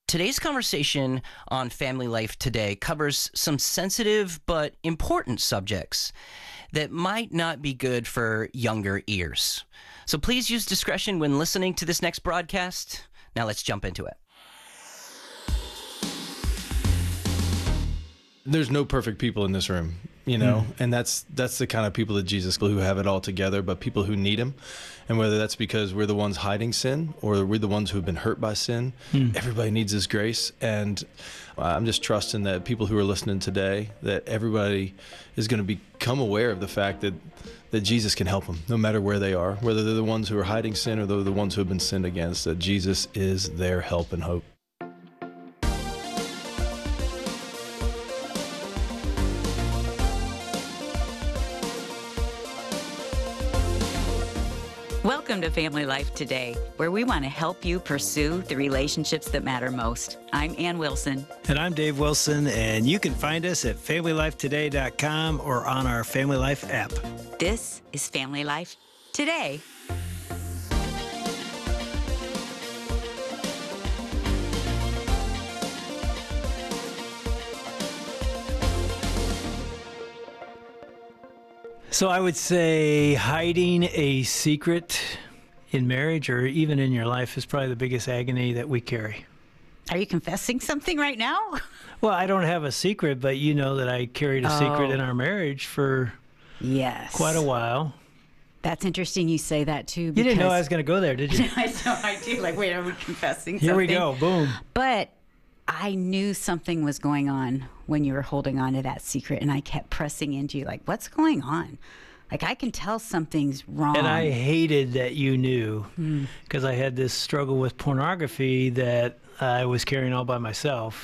Today's conversation on Family Life Today covers some sensitive but important subjects that might not be good for younger ears. So please use discretion when listening to this next broadcast. Now let's jump into it. There's no perfect people in this room, and that's the kind of people that Jesus, who have it all together, but people who need him. And whether that's because we're the ones hiding sin or we're the ones who have been hurt by sin, everybody needs his grace. And I'm just trusting that people who are listening today, that everybody is going to become aware of the fact that Jesus can help them no matter where they are, whether they're the ones who are hiding sin or they're the ones who have been sinned against, that Jesus is their help and hope. Welcome to Family Life Today, where we want to help you pursue the relationships that matter most. I'm Ann Wilson. And I'm Dave Wilson, and you can find us at FamilyLifeToday.com or on our Family Life app. This is Family Life Today. So I would say hiding a secret in marriage or even in your life is probably the biggest agony that we carry. Are you confessing something right now? Well, I don't have a secret, but you know that I carried a secret in our marriage for quite a while. That's interesting you say that too. You didn't know I was going to go there, did you? I do. Like, wait, are we confessing Here something? we go. Boom. But I knew something was going on when you were holding on to that secret, and I kept pressing into you, like, what's going on? Like, I can tell something's wrong. And I hated that you knew, because I had this struggle with pornography that I was carrying all by myself.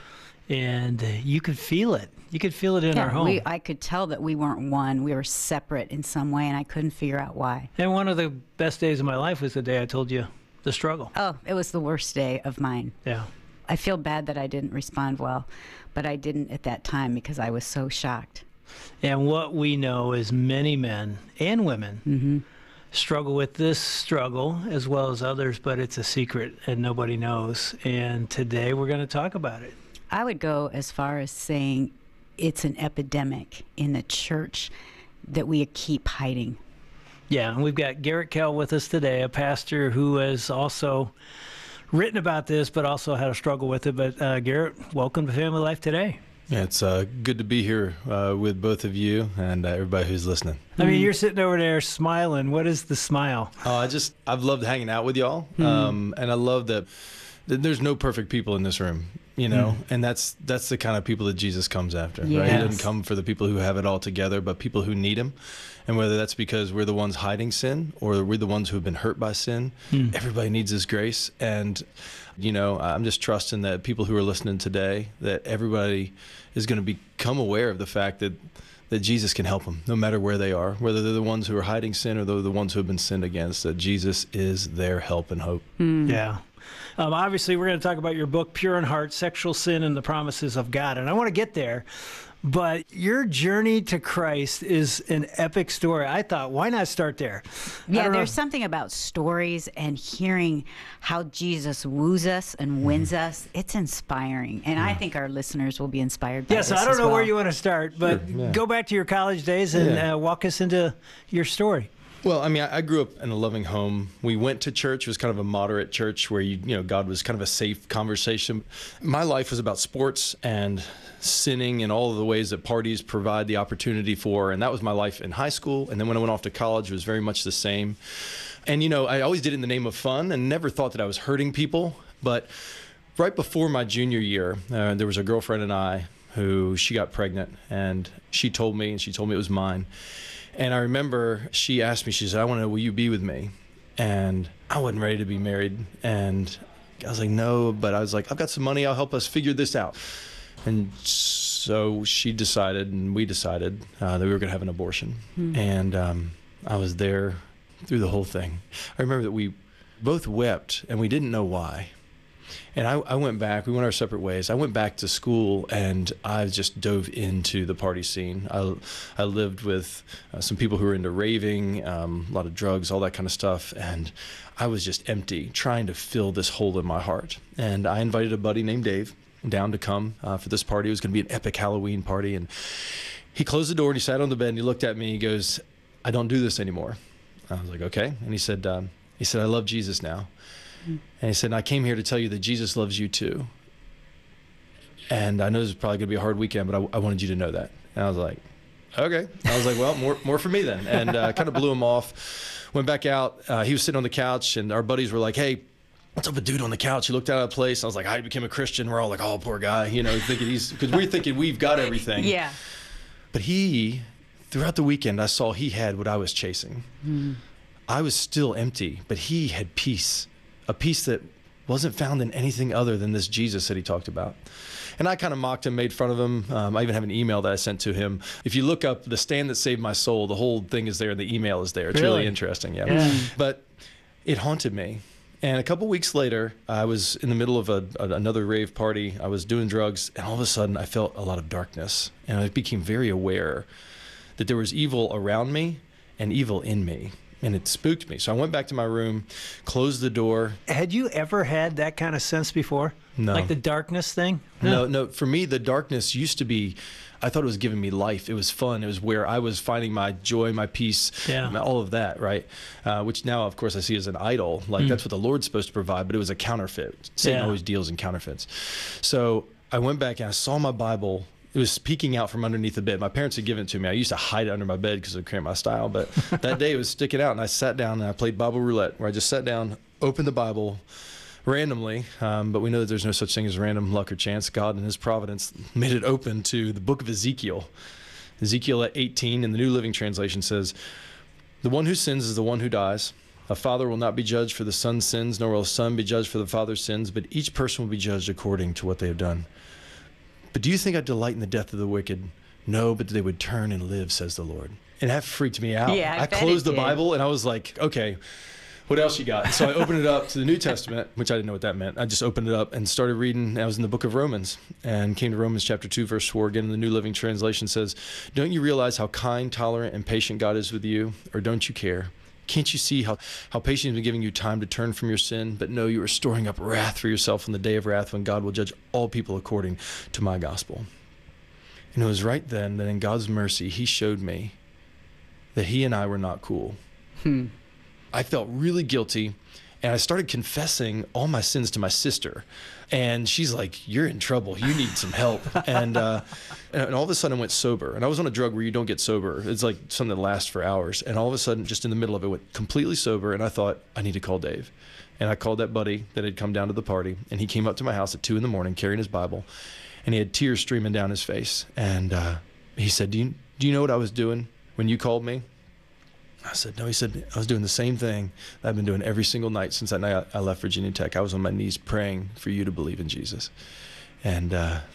And you could feel it. You could feel it in our home. I could tell that we weren't one. We were separate in some way, and I couldn't figure out why. And one of the best days of my life was the day I told you the struggle. Oh, it was the worst day of mine. Yeah. I feel bad that I didn't respond well, but I didn't at that time because I was so shocked. And what we know is many men and women struggle with this struggle as well as others, but it's a secret and nobody knows. And today we're going to talk about it. I would go as far as saying it's an epidemic in the church that we keep hiding. Yeah, and we've got Garrett Kell with us today, a pastor who has also written about this, but also had a struggle with it. But Garrett, welcome to Family Life Today. Yeah, it's good to be here with both of you and everybody who's listening. I mean, you're sitting over there smiling. What is the smile? I've loved hanging out with y'all, and I love that there's no perfect people in this room, and that's the kind of people that Jesus comes after. Yes. Right? He doesn't come for the people who have it all together, but people who need him. And whether that's because we're the ones hiding sin or we're the ones who have been hurt by sin, everybody needs his grace. And, I'm just trusting that people who are listening today, that everybody is going to become aware of the fact that Jesus can help them no matter where they are, whether they're the ones who are hiding sin or they're the ones who have been sinned against, that Jesus is their help and hope. Yeah. Obviously, we're going to talk about your book, Pure in Heart, Sexual Sin and the Promises of God. And I want to get there. But your journey to Christ is an epic story. I thought, why not start there? Yeah, there's something about stories and hearing how Jesus woos us and wins us. It's inspiring. And I think our listeners will be inspired by this I don't as know well. where you want to start, but go back to your college days and walk us into your story. Well, I mean, I grew up in a loving home. We went to church. It was kind of a moderate church where, God was kind of a safe conversation. My life was about sports and sinning and all of the ways that parties provide the opportunity for. And that was my life in high school. And then when I went off to college, it was very much the same. And, I always did it in the name of fun and never thought that I was hurting people. But right before my junior year, there was a girlfriend and I who she got pregnant, and she told me it was mine. And I remember she asked me, she said, I want to know, will you be with me? And I wasn't ready to be married. And I was like, no, but I was like, I've got some money. I'll help us figure this out. And so she decided, and we decided that we were going to have an abortion. And I was there through the whole thing. I remember that we both wept, and we didn't know why. And I went back. We went our separate ways. I went back to school, and I just dove into the party scene. I lived with some people who were into raving, a lot of drugs, all that kind of stuff, and I was just empty, trying to fill this hole in my heart. And I invited a buddy named Dave down to come for this party. It was going to be an epic Halloween party, and he closed the door and he sat on the bed and he looked at me. He goes, "I don't do this anymore." I was like, "Okay." And he said, "I love Jesus now." And he said, "I came here to tell you that Jesus loves you too. And I know this is probably going to be a hard weekend, but I wanted you to know that." And I was like, "Okay." I was like, "Well, more for me then." And kind of blew him off. Went back out. He was sitting on the couch, and our buddies were like, "Hey, what's up with dude on the couch?" He looked out of place. I was like, "I became a Christian." We're all like, "Oh, poor guy," thinking because we're thinking we've got everything. Yeah. But throughout the weekend, I saw he had what I was chasing. I was still empty, but he had peace, a peace that wasn't found in anything other than this Jesus that he talked about. And I kind of mocked him, made fun of him. I even have an email that I sent to him. If you look up The Stand That Saved My Soul, the whole thing is there and the email is there. It's really interesting. Yeah. But it haunted me. And a couple weeks later, I was in the middle of another rave party. I was doing drugs, and all of a sudden I felt a lot of darkness. And I became very aware that there was evil around me and evil in me. And it spooked me. So I went back to my room, closed the door. Had you ever had that kind of sense before? No. Like the darkness thing? No. For me, the darkness used to be, I thought it was giving me life. It was fun. It was where I was finding my joy, my peace, all of that, right? Which now, of course, I see as an idol. Like that's what the Lord's supposed to provide, but it was a counterfeit. Satan always deals in counterfeits. So I went back and I saw my Bible. It was peeking out from underneath the bed. My parents had given it to me. I used to hide it under my bed because it would cramp my style. But that day it was sticking out, and I sat down and I played Bible roulette, where I just sat down, opened the Bible randomly. But we know that there's no such thing as random luck or chance. God in his providence made it open to the book of Ezekiel. Ezekiel at 18 in the New Living Translation says, "The one who sins is the one who dies. A father will not be judged for the son's sins, nor will a son be judged for the father's sins, but each person will be judged according to what they have done. But do you think I delight in the death of the wicked? No, but they would turn and live, says the Lord." And that freaked me out. Yeah, I closed the Bible and I was like, okay, what else you got? So I opened it up to the New Testament, which I didn't know what that meant. I just opened it up and started reading. I was in the book of Romans and came to Romans chapter 2, verse 4. Again, in the New Living Translation says, "Don't you realize how kind, tolerant, and patient God is with you? Or don't you care? Can't you see how patient he's been giving you time to turn from your sin? But no, you are storing up wrath for yourself on the day of wrath when God will judge all people according to my gospel." And it was right then that in God's mercy, he showed me that he and I were not cool. I felt really guilty, and I started confessing all my sins to my sister. And she's like, "You're in trouble. You need some help." And all of a sudden I went sober. And I was on a drug where you don't get sober. It's like something that lasts for hours. And all of a sudden, just in the middle of it, went completely sober. And I thought, I need to call Dave. And I called that buddy that had come down to the party. And he came up to my house at 2 a.m. carrying his Bible. And he had tears streaming down his face. And he said, do you know what I was doing when you called me? I said, "No." He said, "I was doing the same thing that I've been doing every single night since that night I left Virginia Tech. I was on my knees praying for you to believe in Jesus." And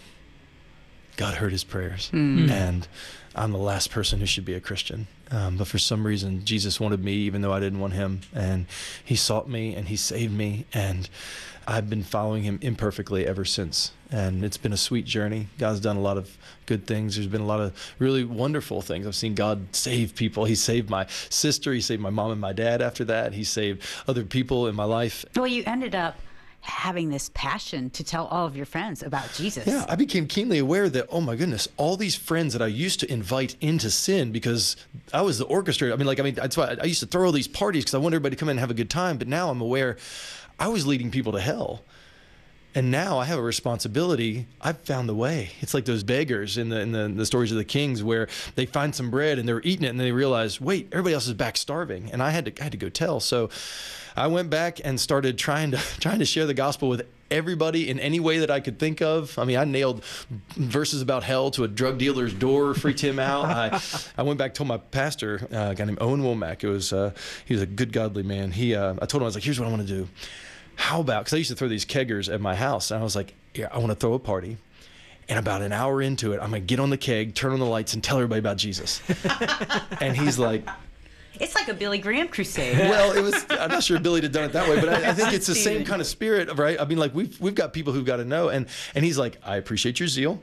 God heard his prayers. And I'm the last person who should be a Christian. But for some reason, Jesus wanted me even though I didn't want him. And he sought me and he saved me. And I've been following him imperfectly ever since. And it's been a sweet journey. God's done a lot of good things. There's been a lot of really wonderful things. I've seen God save people. He saved my sister. He saved my mom and my dad after that. He saved other people in my life. Well, you ended up having this passion to tell all of your friends about Jesus. Yeah, I became keenly aware that, oh my goodness, all these friends that I used to invite into sin because I was the orchestrator. That's why I used to throw all these parties because I wanted everybody to come in and have a good time. But now I'm aware I was leading people to hell. And now I have a responsibility. I've found the way. It's like those beggars in the stories of the kings where they find some bread and they're eating it and they realize, wait, everybody else is back starving. And I had to go tell. So I went back and started trying to share the gospel with everybody in any way that I could think of. I mean, I nailed verses about hell to a drug dealer's door, freaked him out. I went back, told my pastor, a guy named Owen Womack. He was a good, godly man. I told him, I was like, here's what I want to do. How about, because I used to throw these keggers at my house, and I was like, yeah, I want to throw a party. And about an hour into it, I'm going to get on the keg, turn on the lights, and tell everybody about Jesus. And he's like, It's like a Billy Graham crusade. Well, it was. I'm not sure Billy had done it that way, but I think it's the same Steven. kind of spirit, right? I mean, like we've got people who've got to know, and he's like, I appreciate your zeal.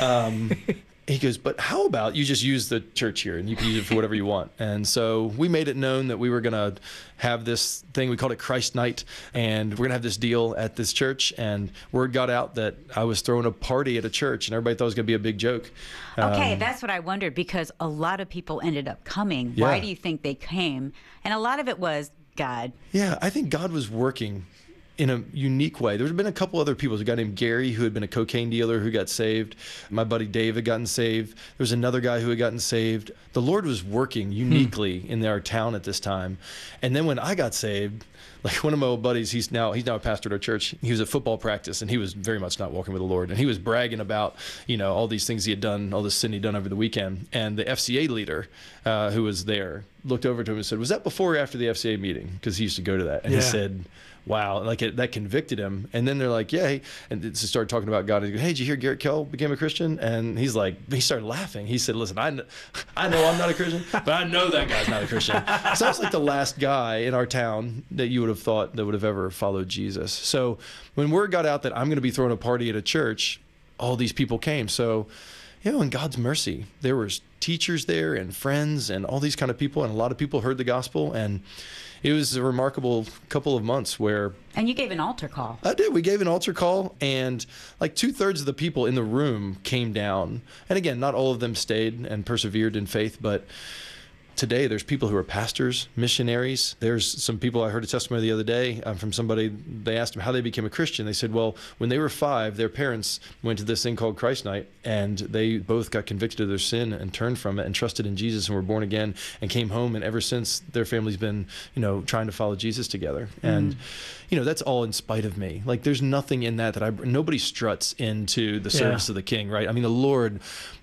He goes, but how about you just use the church here and you can use it for whatever you want? And so we made it known that we were going to have this thing. We called it Christ Night, and we're going to have this deal at this church. And word got out that I was throwing a party at a church, and everybody thought it was going to be a big joke. Okay, that's what I wondered, because a lot of people ended up coming. Yeah. Why do you think they came? And a lot of it was God. Yeah, I think God was working in a unique way. There's been a couple other people. There's a guy named Gary who had been a cocaine dealer who got saved. My buddy Dave had gotten saved. There was another guy who had gotten saved. The Lord was working uniquely in our town at this time. And then when I got saved, like one of my old buddies, he's now a pastor at our church. He was at football practice, and he was very much not walking with the Lord. And he was bragging about, all these things he had done, all this sin he'd done over the weekend. And the FCA leader who was there looked over to him and said, was that before or after the FCA meeting? Because he used to go to that. And he said, wow, that convicted him. And then they're like, yeah. And they started talking about God. And he goes, hey, did you hear Garrett Kell became a Christian? And he started laughing. He said, listen, I know I'm not a Christian, but I know that guy's not a Christian. So I was like the last guy in our town that you would have thought that would have ever followed Jesus. So when word got out that I'm going to be throwing a party at a church, all these people came. So, in God's mercy, there was teachers there and friends and all these kind of people. And a lot of people heard the gospel. And it was a remarkable couple of months where... And you gave an altar call. I did. We gave an altar call, and like 2/3 of the people in the room came down. And again, not all of them stayed and persevered in faith, but today there's people who are pastors, missionaries. There's some people, I heard a testimony the other day from somebody. They asked them how they became a Christian. They said, well, when they were 5, their parents went to this thing called Christ Night, and they both got convicted of their sin and turned from it and trusted in Jesus and were born again and came home. And ever since, their family's been, trying to follow Jesus together. And, that's all in spite of me. Like, there's nothing in that nobody struts into the service of the King, right? I mean, the Lord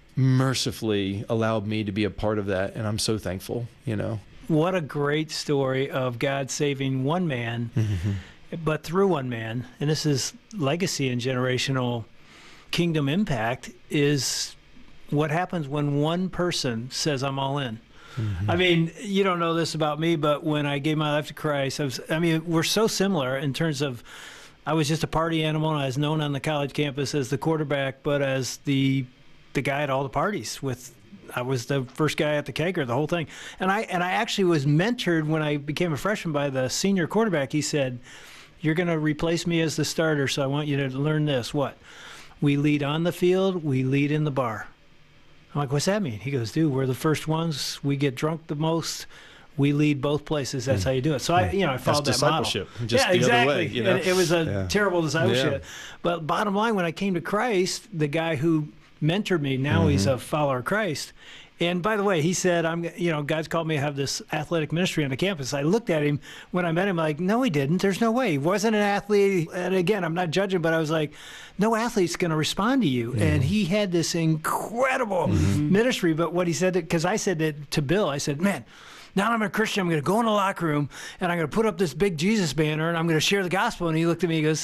mercifully allowed me to be a part of that, and I'm so thankful. What a great story of God saving one man, but through one man. And this is legacy and generational kingdom impact, is what happens when one person says, I'm all in. I mean, you don't know this about me, but when I gave my life to Christ, we're so similar in terms of, I was just a party animal, and I was known on the college campus as the quarterback, but as the guy at all the parties. I was the first guy at the kegger, the whole thing. And I actually was mentored when I became a freshman by the senior quarterback. He said, you're going to replace me as the starter, so I want you to learn this. What? We lead on the field, we lead in the bar. I'm like, what's that mean? He goes, dude, we're the first ones. We get drunk the most. We lead both places. That's how you do it. So I followed that model. Discipleship. Just the other way. And it was a terrible discipleship. But bottom line, when I came to Christ, the guy who mentored me, now he's a follower of Christ. And by the way, he said, God's called me to have this athletic ministry on the campus. I looked at him when I met him, like, no, he didn't. There's no way. He wasn't an athlete. And again, I'm not judging, but I was like, no athlete's going to respond to you. And he had this incredible ministry. But what he said, because I said that to Bill, I said, man, now I'm a Christian, I'm going to go in the locker room and I'm going to put up this big Jesus banner and I'm going to share the gospel. And he looked at me and goes,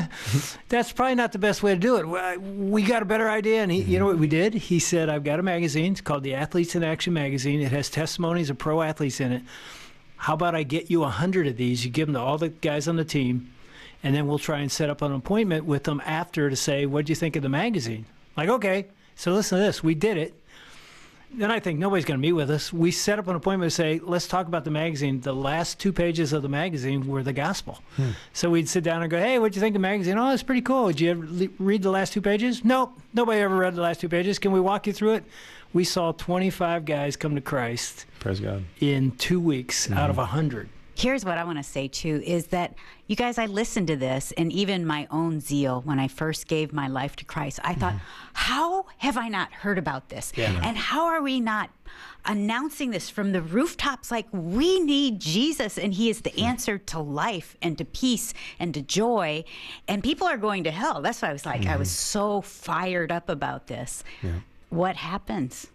that's probably not the best way to do it. We got a better idea. And you know what we did? He said, I've got a magazine. It's called the Athletes in Action magazine. It has testimonies of pro athletes in it. How about I get you 100 of these? You give them to all the guys on the team, and then we'll try and set up an appointment with them after to say, what'd you think of the magazine? Like, okay, so listen to this. We did it. Then I think nobody's going to meet with us. We set up an appointment to say, let's talk about the magazine. The last 2 pages of the magazine were the gospel. So we'd sit down and go, hey, what'd you think of the magazine? Oh, it's pretty cool. Did you ever read the last 2 pages? Nope. Nobody ever read the last 2 pages. Can we walk you through it? We saw 25 guys come to Christ. Praise God. In 2 weeks out of 100. Here's what I want to say, too, is that, you guys, I listened to this, and even my own zeal when I first gave my life to Christ, I thought, how have I not heard about this? And how are we not announcing this from the rooftops? Like, we need Jesus, and he is the answer to life and to peace and to joy, and people are going to hell. That's why I was like, I was so fired up about this. What happens?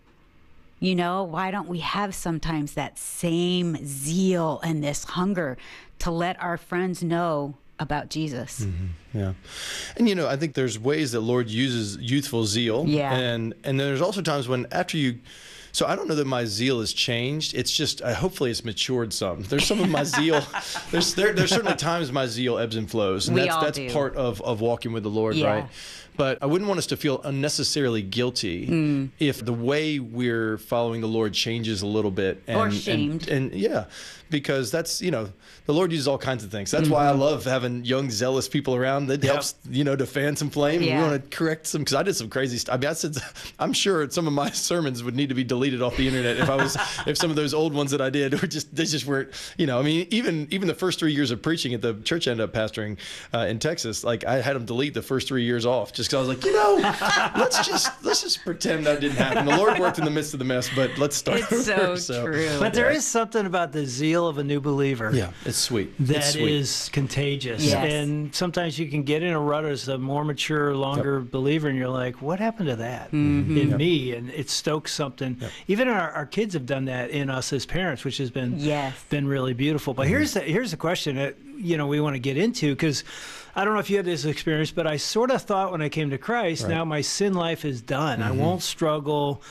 Why don't we have sometimes that same zeal and this hunger to let our friends know about Jesus? Yeah. And, I think there's ways that Lord uses youthful zeal. Yeah. And then there's also times when after you So I don't know that my zeal has changed. It's just hopefully it's matured some. There's some of my zeal. There's certainly times my zeal ebbs and flows, and that's do. part of walking with the Lord, Yeah. right? But I wouldn't want us to feel unnecessarily guilty if the way we're following the Lord changes a little bit. Or shamed. And yeah, because that's, the Lord uses all kinds of things. That's why I love having young, zealous people around. That helps, to fan some flame. Yeah. We want to correct some, because I did some crazy stuff. I'm sure some of my sermons would need to be deleted off the internet if some of those old ones that I did they just weren't, even the first 3 years of preaching at the church I ended up pastoring in Texas, like I had them delete the first 3 years off just because I was like, let's just pretend that didn't happen. The Lord worked in the midst of the mess, but let's start It's over. so true. But there is something about the zeal of a new believer. Yeah, it's sweet. That is contagious. Yes. And sometimes you can get in a rut as a more mature, longer believer, and you're like, what happened to that in me? And it stokes something. Yep. Even our kids have done that in us as parents, which has been really beautiful. But here's the question that we want to get into, because I don't know if you had this experience, but I sort of thought when I came to Christ, now my sin life is done. I won't struggle.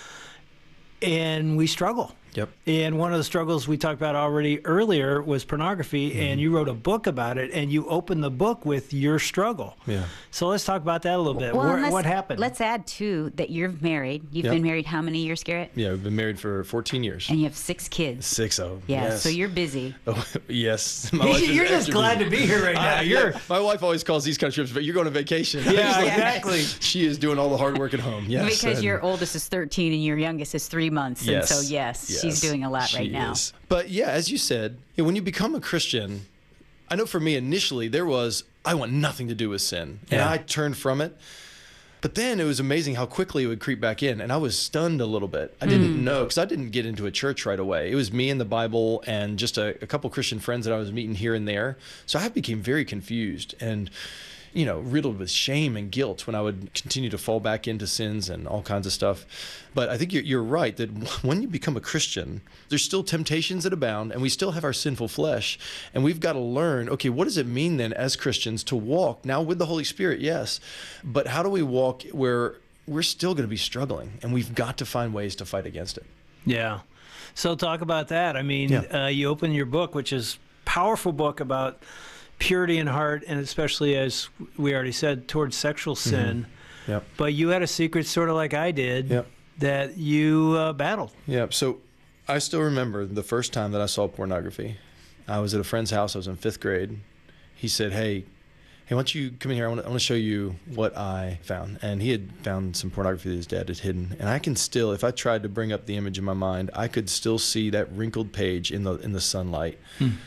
And we struggle. Yep. And one of the struggles we talked about already earlier was pornography, and you wrote a book about it, and you opened the book with your struggle. Yeah. So let's talk about that a little bit. Well, What happened? Let's add, too, that you're married. You've been married how many years, Garrett? Yeah, we've been married for 14 years. And you have 6 kids. 6 of them. Yeah, Yes. so you're busy. Oh, yes. My wife is You're just extra glad busy. to be here right now. Yeah, my wife always calls these kind of trips, but you're going on vacation. Yeah, She's like, exactly. She is doing all the hard work at home. Yes. Because and- your oldest is 13 and your youngest is 3 months. Yes. And so, yes, she's doing a lot right now. Is. But yeah, as you said, when you become a Christian, I know for me initially I want nothing to do with sin. And I turned from it. But then it was amazing how quickly it would creep back in. And I was stunned a little bit. I didn't know, because I didn't get into a church right away. It was me and the Bible and just a couple Christian friends that I was meeting here and there. So I became very confused and riddled with shame and guilt when I would continue to fall back into sins and all kinds of stuff. But I think you're right that when you become a Christian, there's still temptations that abound, and we still have our sinful flesh. And we've got to learn, okay, what does it mean then as Christians to walk now with the Holy Spirit? Yes. But how do we walk where we're still going to be struggling, and we've got to find ways to fight against it? Yeah. So talk about that. I mean, you open your book, which is a powerful book about purity in heart, and especially, as we already said, towards sexual sin. Yep. But you had a secret, sort of like I did, that you battled. Yeah. So I still remember the first time that I saw pornography. I was at a friend's house. I was in 5th grade. He said, hey, why don't you come in here? I want to show you what I found. And he had found some pornography that his dad had hidden. And I can still, if I tried to bring up the image in my mind, I could still see that wrinkled page in the sunlight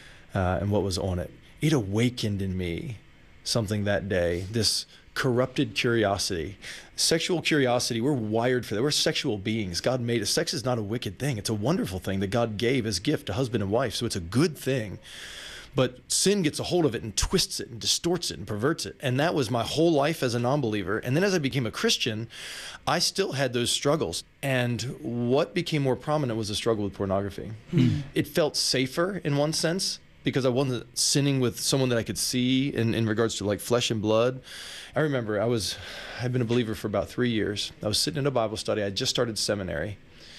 and what was on it. It awakened in me something that day, this corrupted curiosity. Sexual curiosity, we're wired for that. We're sexual beings. God made us. Sex is not a wicked thing. It's a wonderful thing that God gave as gift to husband and wife. So it's a good thing. But sin gets a hold of it and twists it and distorts it and perverts it. And that was my whole life as a non-believer. And then as I became a Christian, I still had those struggles. And what became more prominent was the struggle with pornography. It felt safer in one sense, because I wasn't sinning with someone that I could see in regards to like flesh and blood. I remember I'd been a believer for about 3 years. I was sitting in a Bible study. I had just started seminary.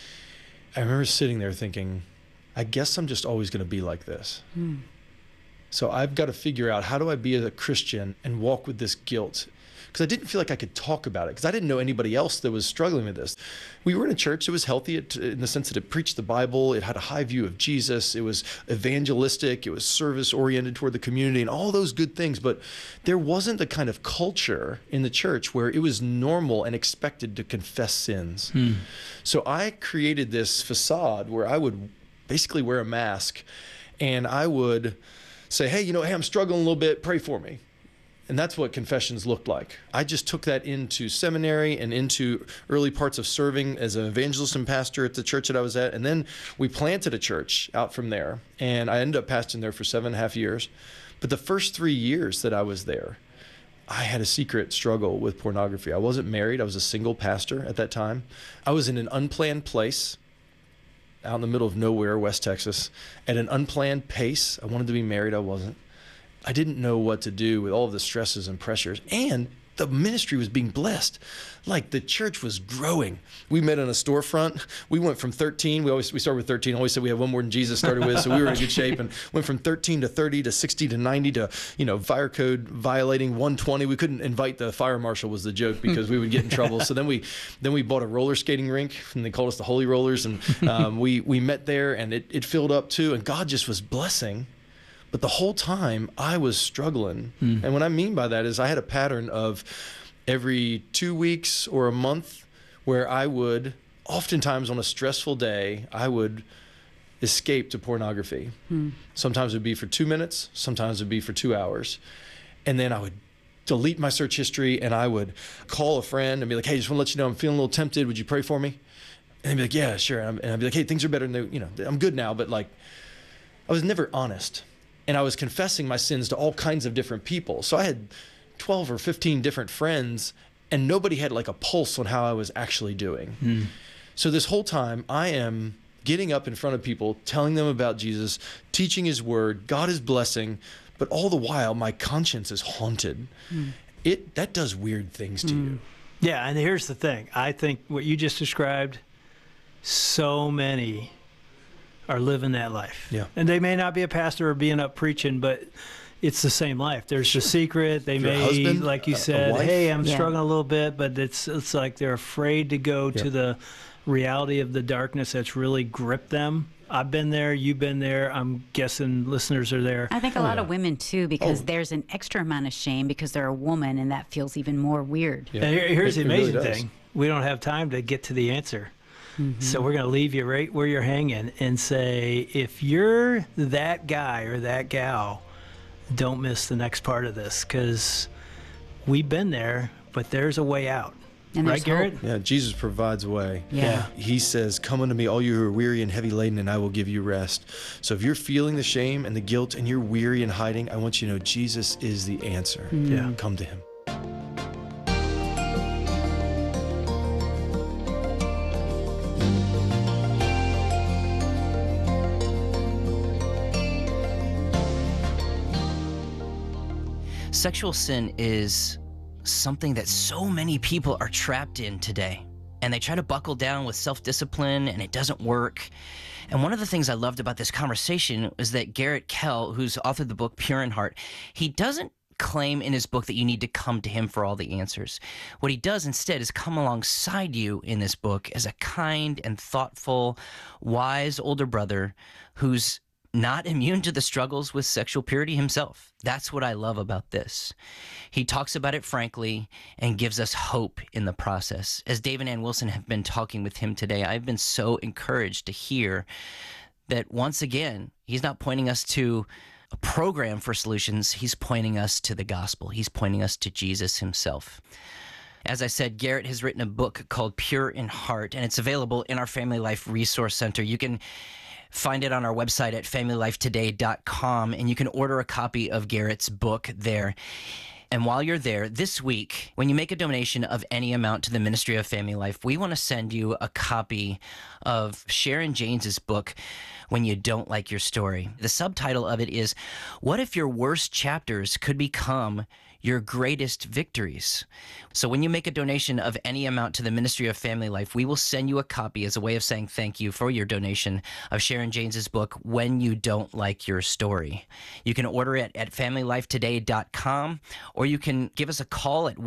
I remember sitting there thinking, I guess I'm just always going to be like this. So I've got to figure out, how do I be a Christian and walk with this guilt? Because I didn't feel like I could talk about it, because I didn't know anybody else that was struggling with this. We were in a church that was healthy in the sense that it preached the Bible. It had a high view of Jesus. It was evangelistic. It was service-oriented toward the community and all those good things. But there wasn't the kind of culture in the church where it was normal and expected to confess sins. So I created this facade where I would basically wear a mask, and I would say, hey, I'm struggling a little bit, pray for me. And that's what confessions looked like. I just took that into seminary and into early parts of serving as an evangelist and pastor at the church that I was at. And then we planted a church out from there. And I ended up pastoring there for 7.5 years. But the first 3 years that I was there, I had a secret struggle with pornography. I wasn't married. I was a single pastor at that time. I was in an unplanned place out in the middle of nowhere, West Texas, at an unplanned pace. I wanted to be married. I wasn't. I didn't know what to do with all of the stresses and pressures. And the ministry was being blessed. Like the church was growing. We met in a storefront. We went from 13. We started with 13. Always said we had one more than Jesus started with, so we were in good shape. And went from 13 to 30 to 60 to 90 to, fire code violating 120. We couldn't invite the fire marshal was the joke because we would get in trouble. So then we bought a roller skating rink, and they called us the Holy Rollers. And we met there, and it filled up too. And God just was blessing. But the whole time I was struggling. And what I mean by that is I had a pattern of every 2 weeks or a month where I would, oftentimes on a stressful day, I would escape to pornography. Sometimes it would be for 2 minutes, sometimes it would be for 2 hours. And then I would delete my search history, and I would call a friend and be like, hey, just want to let you know I'm feeling a little tempted. Would you pray for me? And they'd be like, yeah, sure. And I'd be like, hey, things are better than I'm good now. But like, I was never honest. And I was confessing my sins to all kinds of different people. So I had 12 or 15 different friends, and nobody had like a pulse on how I was actually doing. So this whole time I am getting up in front of people, telling them about Jesus, teaching his word, God is blessing, but all the while my conscience is haunted. That does weird things to you. Yeah, and here's the thing. I think what you just described, so many are living that life. Yeah. And they may not be a pastor or being up preaching, but it's the same life. There's the secret. They may, husband, like you said, hey, I'm struggling a little bit, but it's like they're afraid to go to the reality of the darkness that's really gripped them. I've been there. You've been there. I'm guessing listeners are there. I think a lot of women, too, because there's an extra amount of shame because they're a woman, and that feels even more weird. Yeah. And here's the amazing thing. We don't have time to get to the answer. So we're going to leave you right where you're hanging and say, if you're that guy or that gal, don't miss the next part of this, because we've been there, but there's a way out. And right, Garrett? Yeah, Jesus provides a way. Yeah. He says, come unto me, all you who are weary and heavy laden, and I will give you rest. So if you're feeling the shame and the guilt and you're weary and hiding, I want you to know Jesus is the answer. Yeah. Come to him. Sexual sin is something that so many people are trapped in today. And they try to buckle down with self-discipline, and it doesn't work. And one of the things I loved about this conversation is that Garrett Kell, who's authored the book Pure in Heart, he doesn't claim in his book that you need to come to him for all the answers. What he does instead is come alongside you in this book as a kind and thoughtful, wise older brother who's not immune to the struggles with sexual purity himself. That's what I love about this. He talks about it frankly and gives us hope in the process. As Dave and Ann Wilson have been talking with him today, I've been so encouraged to hear that once again, he's not pointing us to a program for solutions. He's pointing us to the gospel. He's pointing us to Jesus himself. As I said, Garrett has written a book called Pure in Heart, and it's available in our Family Life Resource Center. You can find it on our website at familylifetoday.com, and you can order a copy of Garrett's book there. And while you're there, this week, when you make a donation of any amount to the Ministry of Family Life, we want to send you a copy of Sharon Janes's book, When You Don't Like Your Story. The subtitle of it is, What If Your Worst Chapters Could Become Your Greatest Victories? So when you make a donation of any amount to the Ministry of Family Life, we will send you a copy as a way of saying thank you for your donation of Sharon Janes's book, When You Don't Like Your Story. You can order it at familylifetoday.com, or you can give us a call at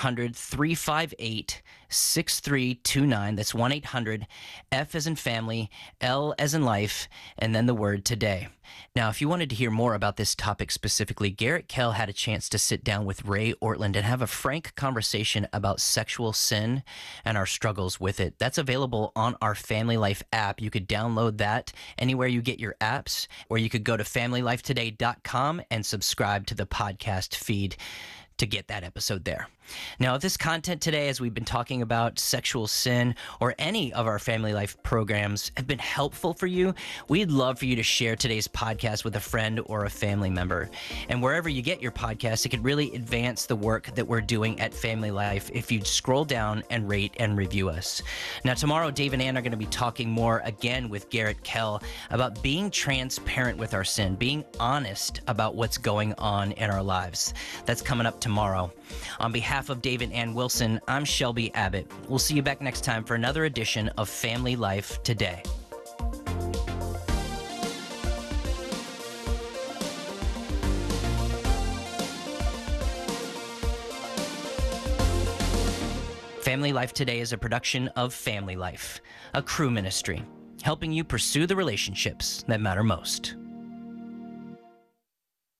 1-800-358-6329. That's 1-800-F as in family, L as in life, and then the word today. Now, if you wanted to hear more about this topic specifically, Garrett Kell had a chance to sit down with Ray Ortlund and have a frank conversation about sexual sin and our struggles with it. That's available on our Family Life app. You could download that anywhere you get your apps, or you could go to familylifetoday.com and subscribe to the podcast feed to get that episode there. Now, if this content today, as we've been talking about sexual sin, or any of our Family Life programs have been helpful for you, we'd love for you to share today's podcast with a friend or a family member. And wherever you get your podcast, it could really advance the work that we're doing at Family Life if you'd scroll down and rate and review us. Now, tomorrow, Dave and Ann are going to be talking more again with Garrett Kell about being transparent with our sin, being honest about what's going on in our lives. That's coming up tomorrow. tomorrow. On behalf of David and Ann Wilson, I'm Shelby Abbott. We'll see you back next time for another edition of Family Life Today. Family Life Today is a production of Family Life, a Cru ministry, helping you pursue the relationships that matter most.